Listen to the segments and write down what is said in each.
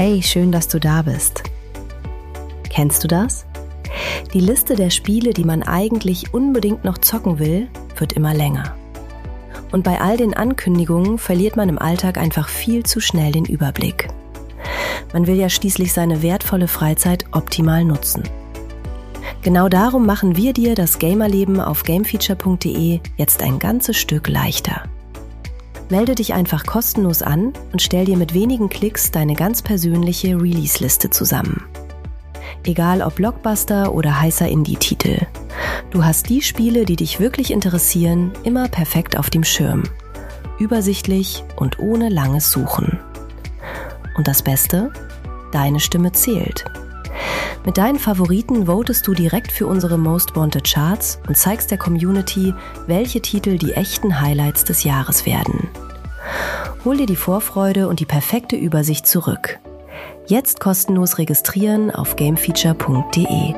Hey, schön, dass du da bist. Kennst du das? Die Liste der Spiele, die man eigentlich unbedingt noch zocken will, wird immer länger. Und bei all den Ankündigungen verliert man im Alltag einfach viel zu schnell den Überblick. Man will ja schließlich seine wertvolle Freizeit optimal nutzen. Genau darum machen wir dir das Gamerleben auf gamefeature.de jetzt ein ganzes Stück leichter. Melde dich einfach kostenlos an und stell dir mit wenigen Klicks deine ganz persönliche Release-Liste zusammen. Egal ob Blockbuster oder heißer Indie-Titel. Du hast die Spiele, die dich wirklich interessieren, immer perfekt auf dem Schirm. Übersichtlich und ohne langes Suchen. Und das Beste? Deine Stimme zählt. Mit deinen Favoriten votest du direkt für unsere Most Wanted Charts und zeigst der Community, welche Titel die echten Highlights des Jahres werden. Hol dir die Vorfreude und die perfekte Übersicht zurück. Jetzt kostenlos registrieren auf gamefeature.de.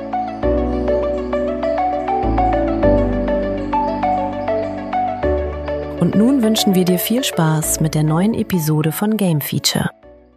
Und nun wünschen wir dir viel Spaß mit der neuen Episode von Game Feature.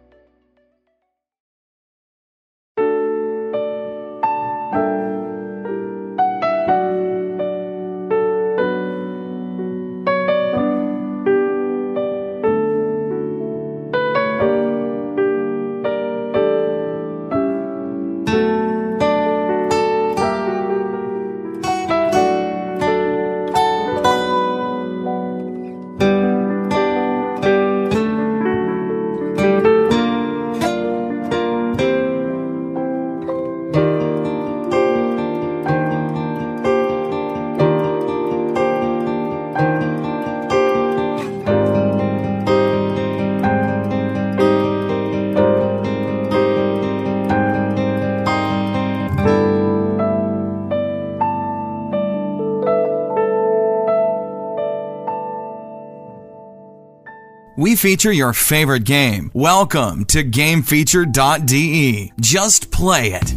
We feature your favorite game. Welcome to GameFeature.de. Just play it.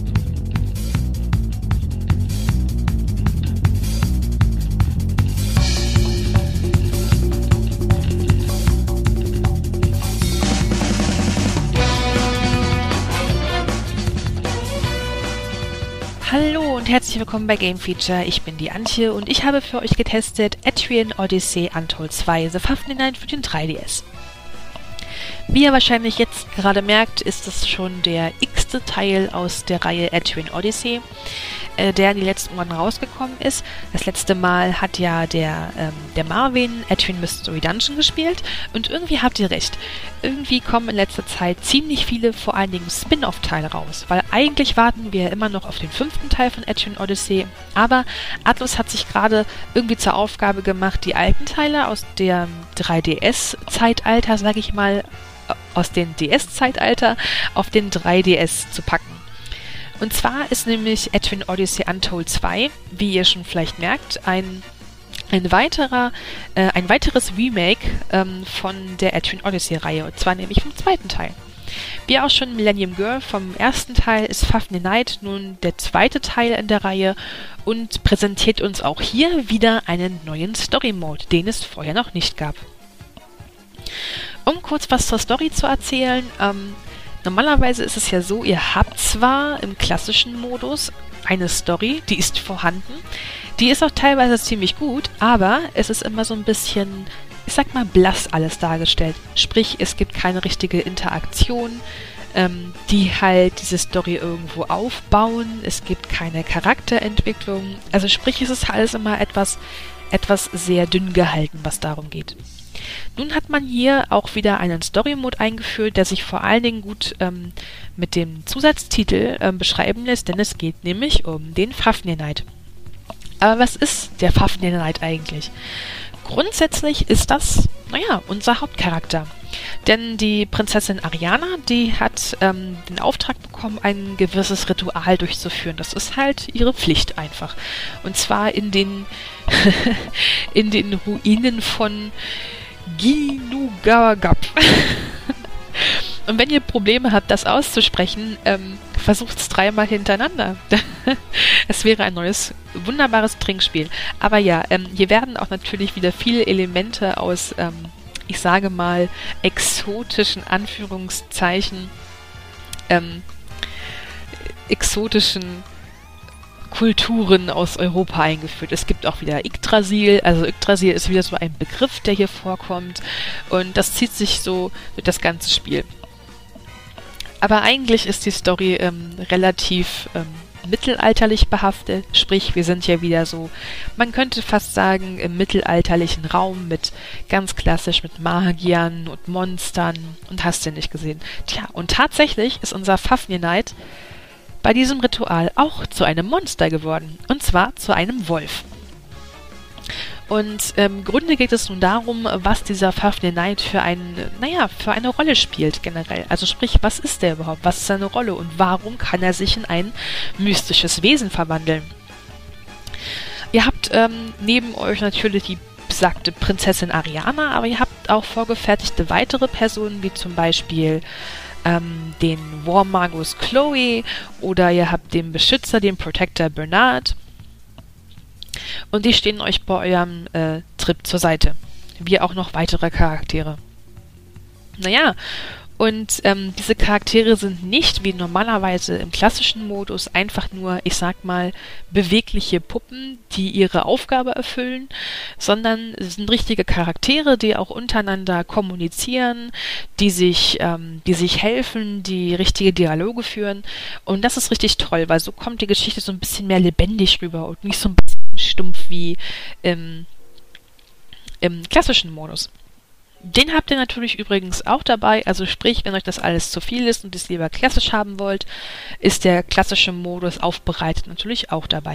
Hallo und herzlich willkommen bei Game Feature. Ich bin die Antje und ich habe für euch getestet Etrian Odyssey Untold 2 The Fafnir Night für den 3DS. Wie ihr wahrscheinlich jetzt gerade merkt, ist es schon der x-te Teil aus der Reihe Etrian Odyssey, der in die letzten Monaten rausgekommen ist. Das letzte Mal hat ja der Marvin Etrian Mystery Dungeon gespielt und irgendwie habt ihr recht. Irgendwie kommen in letzter Zeit ziemlich viele, vor allen Dingen Spin-off-Teile raus, weil eigentlich warten wir immer noch auf den 5. Teil von Etrian Odyssey, aber Atlus hat sich gerade irgendwie zur Aufgabe gemacht, die alten Teile aus dem 3DS-Zeitalter, sag ich mal, aus dem DS-Zeitalter auf den 3DS zu packen. Und zwar ist nämlich Etrian Odyssey Untold 2, wie ihr schon vielleicht merkt, ein weiteres Remake von der Etrian Odyssey-Reihe, und zwar nämlich vom 2. Teil. Wie auch schon Millennium Girl vom 1. Teil ist Fafnir Night nun der 2. Teil in der Reihe und präsentiert uns auch hier wieder einen neuen Story-Mode, den es vorher noch nicht gab. Um kurz was zur Story zu erzählen, normalerweise ist es ja so, ihr habt zwar im klassischen Modus eine Story, die ist vorhanden, die ist auch teilweise ziemlich gut, aber es ist immer so ein bisschen, ich sag mal, blass alles dargestellt. Sprich, es gibt keine richtige Interaktion, die halt diese Story irgendwo aufbauen, es gibt keine Charakterentwicklung, also sprich, es ist alles immer etwas sehr dünn gehalten, was darum geht. Nun hat man hier auch wieder einen Story-Mode eingeführt, der sich vor allen Dingen gut mit dem Zusatztitel beschreiben lässt, denn es geht nämlich um den Fafnir Night. Aber was ist der Fafnir Night eigentlich? Grundsätzlich ist das, unser Hauptcharakter. Denn die Prinzessin Ariana, die hat den Auftrag bekommen, ein gewisses Ritual durchzuführen. Das ist halt ihre Pflicht einfach. Und zwar in den Ruinen von Ginnungagap. Und wenn ihr Probleme habt, das auszusprechen, versucht es 3-mal hintereinander. Es wäre ein neues, wunderbares Trinkspiel. Aber ja, hier werden auch natürlich wieder viele Elemente aus ich sage mal, exotischen Anführungszeichen, exotischen Kulturen aus Europa eingeführt. Es gibt auch wieder Yggdrasil, also Yggdrasil ist wieder so ein Begriff, der hier vorkommt, und das zieht sich so durch das ganze Spiel. Aber eigentlich ist die Story relativ mittelalterlich behaftet, sprich, wir sind ja wieder so, man könnte fast sagen, im mittelalterlichen Raum mit ganz klassisch mit Magiern und Monstern und hast du nicht gesehen. Tja, und tatsächlich ist unser Fafnir Knight bei diesem Ritual auch zu einem Monster geworden, und zwar zu einem Wolf. Und im Grunde geht es nun darum, was dieser Fafnir Knight für eine Rolle spielt generell. Also sprich, was ist der überhaupt? Was ist seine Rolle? Und warum kann er sich in ein mystisches Wesen verwandeln? Ihr habt neben euch natürlich die besagte Prinzessin Ariana, aber ihr habt auch vorgefertigte weitere Personen, wie zum Beispiel den Warmagus Chloe, oder ihr habt den Beschützer, den Protector Bernard. Und die stehen euch bei eurem Trip zur Seite. Wie auch noch weitere Charaktere. Naja, und diese Charaktere sind nicht wie normalerweise im klassischen Modus einfach nur, ich sag mal, bewegliche Puppen, die ihre Aufgabe erfüllen, sondern es sind richtige Charaktere, die auch untereinander kommunizieren, die sich helfen, die richtige Dialoge führen. Und das ist richtig toll, weil so kommt die Geschichte so ein bisschen mehr lebendig rüber und nicht so ein bisschen stumpf wie im klassischen Modus. Den habt ihr natürlich übrigens auch dabei, also sprich, wenn euch das alles zu viel ist und es lieber klassisch haben wollt, ist der klassische Modus aufbereitet natürlich auch dabei.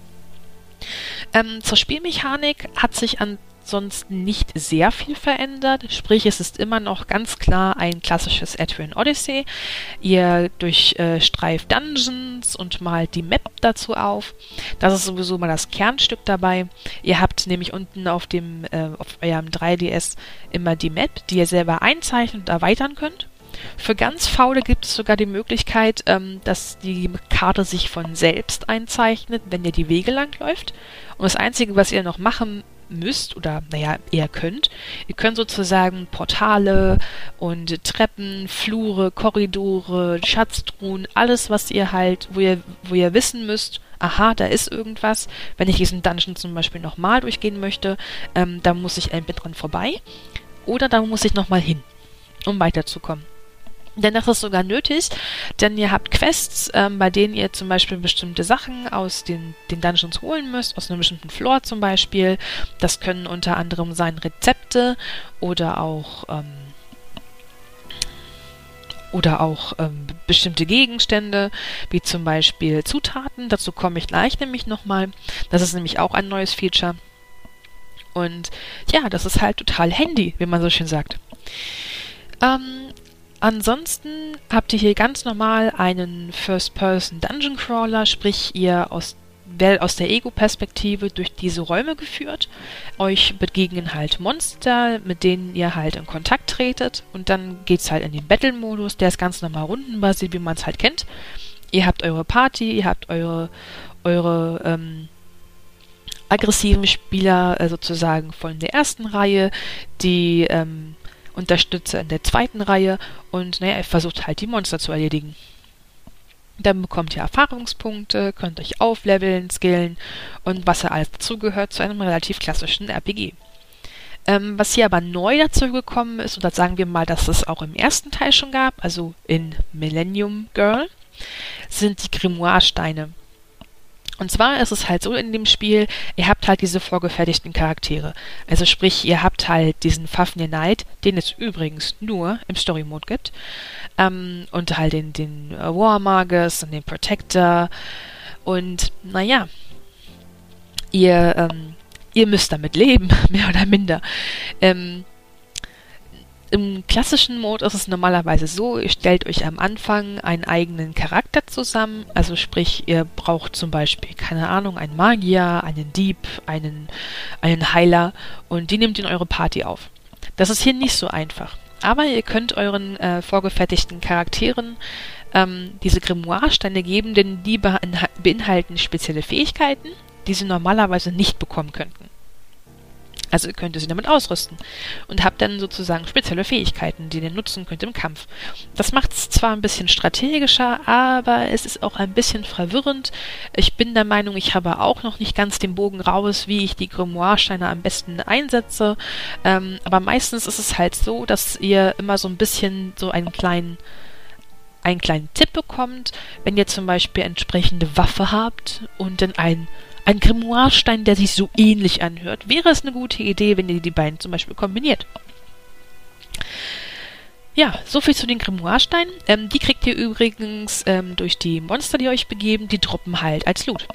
Zur Spielmechanik hat sich ansonsten nicht sehr viel verändert, sprich, es ist immer noch ganz klar ein klassisches Etrian Odyssey. Ihr durchstreift Dungeons und malt die Map dazu auf. Das ist sowieso mal das Kernstück dabei. Ihr habt nämlich unten auf eurem 3DS immer die Map, die ihr selber einzeichnen und erweitern könnt. Für ganz Faule gibt es sogar die Möglichkeit, dass die Karte sich von selbst einzeichnet, wenn ihr die Wege lang läuft. Und das Einzige, was ihr noch machen müsst, oder ihr könnt sozusagen Portale und Treppen, Flure, Korridore, Schatztruhen, alles, was ihr halt, wo ihr wissen müsst, aha, da ist irgendwas. Wenn ich diesen Dungeon zum Beispiel nochmal durchgehen möchte, da muss ich entweder dran vorbei oder da muss ich nochmal hin, um weiterzukommen. Denn das ist sogar nötig, denn ihr habt Quests, bei denen ihr zum Beispiel bestimmte Sachen aus den Dungeons holen müsst, aus einem bestimmten Floor zum Beispiel. Das können unter anderem sein Rezepte oder auch bestimmte Gegenstände, wie zum Beispiel Zutaten. Dazu komme ich gleich nämlich nochmal. Das ist nämlich auch ein neues Feature. Und ja, das ist halt total handy, wie man so schön sagt. Ansonsten habt ihr hier ganz normal einen First-Person-Dungeon-Crawler, sprich ihr werdet aus der Ego-Perspektive durch diese Räume geführt. Euch begegnen halt Monster, mit denen ihr halt in Kontakt tretet, und dann geht's halt in den Battle-Modus, der ist ganz normal rundenbasiert, wie man es halt kennt. Ihr habt eure Party, ihr habt eure aggressiven Spieler sozusagen von der ersten Reihe, die Unterstützer in der zweiten Reihe, und ihr versucht halt die Monster zu erledigen. Dann bekommt ihr Erfahrungspunkte, könnt euch aufleveln, skillen und was ja alles dazugehört zu einem relativ klassischen RPG. Was hier aber neu dazu gekommen ist, oder sagen wir mal, dass es auch im ersten Teil schon gab, also in Millennium Girl, sind die Grimoire-Steine. Und zwar ist es halt so in dem Spiel, ihr habt halt diese vorgefertigten Charaktere. Also sprich, ihr habt halt diesen Fafnir Knight, den es übrigens nur im Story-Mode gibt, und halt den Warmagus und den Protector. Und ihr müsst damit leben, mehr oder minder. Im klassischen Mode ist es normalerweise so, ihr stellt euch am Anfang einen eigenen Charakter zusammen, also sprich, ihr braucht zum Beispiel, keine Ahnung, einen Magier, einen Dieb, einen Heiler, und die nehmt ihr in eure Party auf. Das ist hier nicht so einfach, aber ihr könnt euren vorgefertigten Charakteren diese Grimoire-Steine geben, denn die beinhalten spezielle Fähigkeiten, die sie normalerweise nicht bekommen könnten. Also könnt ihr sie damit ausrüsten und habt dann sozusagen spezielle Fähigkeiten, die ihr nutzen könnt im Kampf. Das macht es zwar ein bisschen strategischer, aber es ist auch ein bisschen verwirrend. Ich bin der Meinung, ich habe auch noch nicht ganz den Bogen raus, wie ich die Grimoire-Steine am besten einsetze. Aber meistens ist es halt so, dass ihr immer so ein bisschen so einen kleinen Tipp bekommt, wenn ihr zum Beispiel entsprechende Waffe habt und dann ein Grimoire-Stein, der sich so ähnlich anhört, wäre es eine gute Idee, wenn ihr die beiden zum Beispiel kombiniert. Ja, soviel zu den Grimoire-Steinen. Die kriegt ihr übrigens durch die Monster, die euch begeben, die droppen halt als Loot.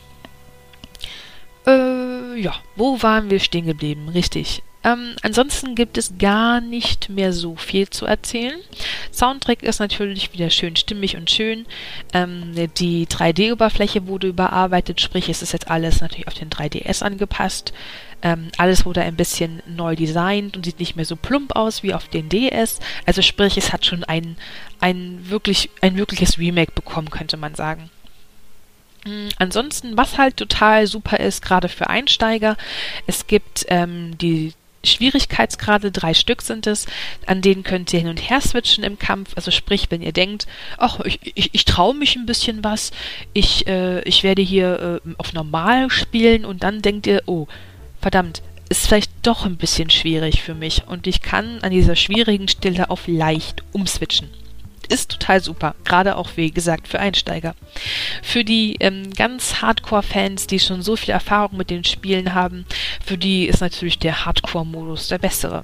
Ja, wo waren wir stehen geblieben? Richtig. Ansonsten gibt es gar nicht mehr so viel zu erzählen. Soundtrack ist natürlich wieder schön stimmig und schön. Die 3D-Oberfläche wurde überarbeitet, sprich es ist jetzt alles natürlich auf den 3DS angepasst. Alles wurde ein bisschen neu designt und sieht nicht mehr so plump aus wie auf den DS. Also sprich, es hat schon ein wirkliches Remake bekommen, könnte man sagen. Ansonsten, was halt total super ist, gerade für Einsteiger, es gibt die Schwierigkeitsgrade, 3 Stück sind es, an denen könnt ihr hin und her switchen im Kampf, also sprich, wenn ihr denkt, ach, ich traue mich ein bisschen was, ich werde hier auf normal spielen und dann denkt ihr, oh, verdammt, ist vielleicht doch ein bisschen schwierig für mich und ich kann an dieser schwierigen Stelle auf leicht umswitchen. Ist total super, gerade auch, wie gesagt, für Einsteiger. Für die ganz Hardcore-Fans, die schon so viel Erfahrung mit den Spielen haben, für die ist natürlich der Hardcore-Modus der bessere.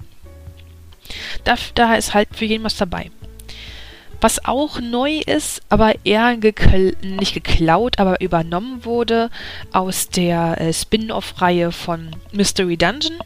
Da ist halt für jeden was dabei. Was auch neu ist, aber eher nicht geklaut, aber übernommen wurde aus der Spin-off-Reihe von Mystery Dungeon,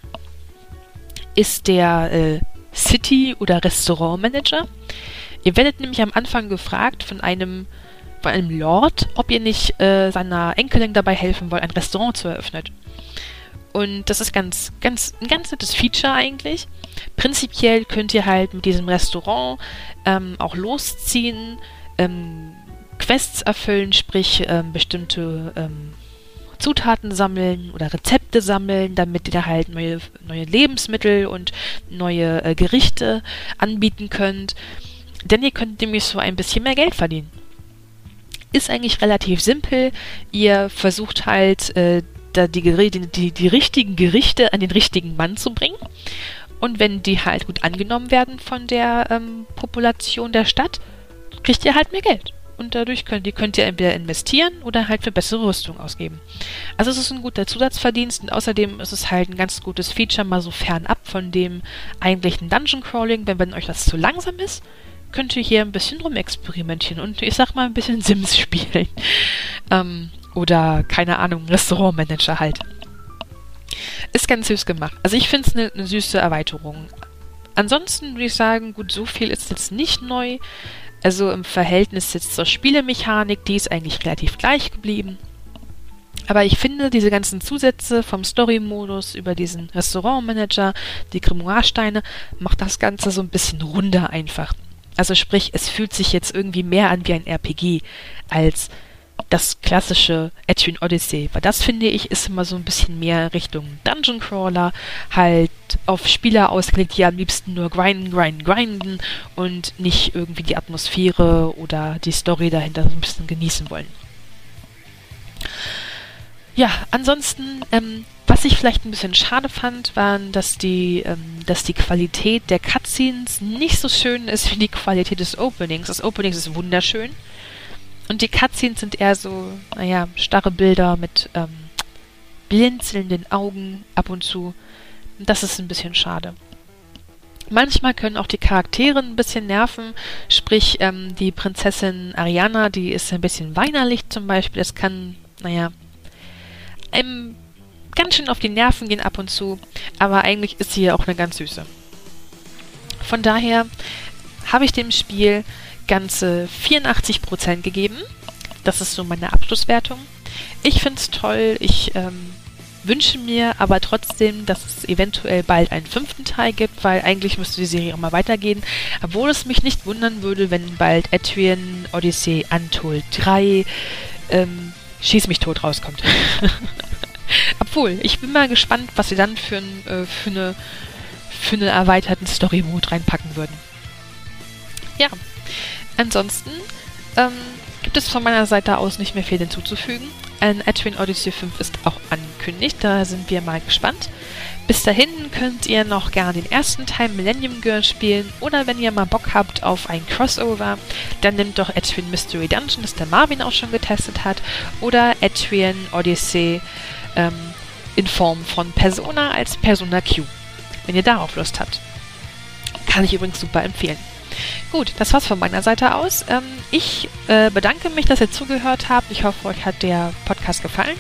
ist der City- oder Restaurant-Manager. Ihr werdet nämlich am Anfang gefragt von einem Lord, ob ihr nicht seiner Enkelin dabei helfen wollt, ein Restaurant zu eröffnen. Und das ist ein ganz nettes Feature eigentlich. Prinzipiell könnt ihr halt mit diesem Restaurant auch losziehen, Quests erfüllen, sprich bestimmte Zutaten sammeln oder Rezepte sammeln, damit ihr da halt neue Lebensmittel und neue Gerichte anbieten könnt. Denn ihr könnt nämlich so ein bisschen mehr Geld verdienen. Ist eigentlich relativ simpel. Ihr versucht halt, die richtigen Gerichte an den richtigen Mann zu bringen. Und wenn die halt gut angenommen werden von der Population der Stadt, kriegt ihr halt mehr Geld. Und dadurch könnt ihr entweder investieren oder halt für bessere Rüstung ausgeben. Also es ist ein guter Zusatzverdienst und außerdem ist es halt ein ganz gutes Feature, mal so fernab von dem eigentlichen Dungeon Crawling. Wenn euch das zu langsam ist, könnt ihr hier ein bisschen rumexperimentieren und ich sag mal ein bisschen Sims spielen. Oder, keine Ahnung, Restaurantmanager halt. Ist ganz süß gemacht. Also ich finde es eine süße Erweiterung. Ansonsten würde ich sagen, gut, so viel ist jetzt nicht neu. Also im Verhältnis jetzt zur Spielemechanik, die ist eigentlich relativ gleich geblieben. Aber ich finde, diese ganzen Zusätze vom Story-Modus über diesen Restaurantmanager, die Grimoire-Steine, macht das Ganze so ein bisschen runder einfach. Also sprich, es fühlt sich jetzt irgendwie mehr an wie ein RPG als das klassische Etrian Odyssey. Weil das, finde ich, ist immer so ein bisschen mehr Richtung Dungeon Crawler, halt auf Spieler ausgelegt, die am liebsten nur grinden und nicht irgendwie die Atmosphäre oder die Story dahinter so ein bisschen genießen wollen. Ja, ansonsten, was ich vielleicht ein bisschen schade fand, waren, dass die Qualität der Cutscenes nicht so schön ist wie die Qualität des Openings. Das Opening ist wunderschön und die Cutscenes sind eher so, starre Bilder mit blinzelnden Augen ab und zu. Und das ist ein bisschen schade. Manchmal können auch die Charaktere ein bisschen nerven, sprich die Prinzessin Ariana, die ist ein bisschen weinerlich zum Beispiel. Das kann, einem ganz schön auf die Nerven gehen ab und zu, aber eigentlich ist sie ja auch eine ganz süße. Von daher habe ich dem Spiel ganze 84% gegeben. Das ist so meine Abschlusswertung. Ich finde es toll. Ich wünsche mir aber trotzdem, dass es eventuell bald einen 5. Teil gibt, weil eigentlich müsste die Serie auch mal weitergehen. Obwohl es mich nicht wundern würde, wenn bald Etrian Odyssey Untold 3 Schieß mich tot rauskommt. Ab Obwohl, ich bin mal gespannt, was sie dann für eine erweiterten Story-Mode reinpacken würden. Ja, ansonsten gibt es von meiner Seite aus nicht mehr viel hinzuzufügen. Etrian Odyssey 5 ist auch angekündigt, da sind wir mal gespannt. Bis dahin könnt ihr noch gerne den ersten Teil Millennium Girl spielen oder wenn ihr mal Bock habt auf ein Crossover, dann nehmt doch Etrian Mystery Dungeon, das der Marvin auch schon getestet hat, oder Etrian Odyssey in Form von Persona als Persona Q, wenn ihr darauf Lust habt. Kann ich übrigens super empfehlen. Gut, das war's von meiner Seite aus. Ich bedanke mich, dass ihr zugehört habt. Ich hoffe, euch hat der Podcast gefallen.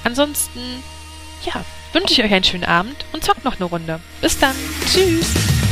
Ansonsten, ja, wünsche ich euch einen schönen Abend und zockt noch eine Runde. Bis dann. Tschüss.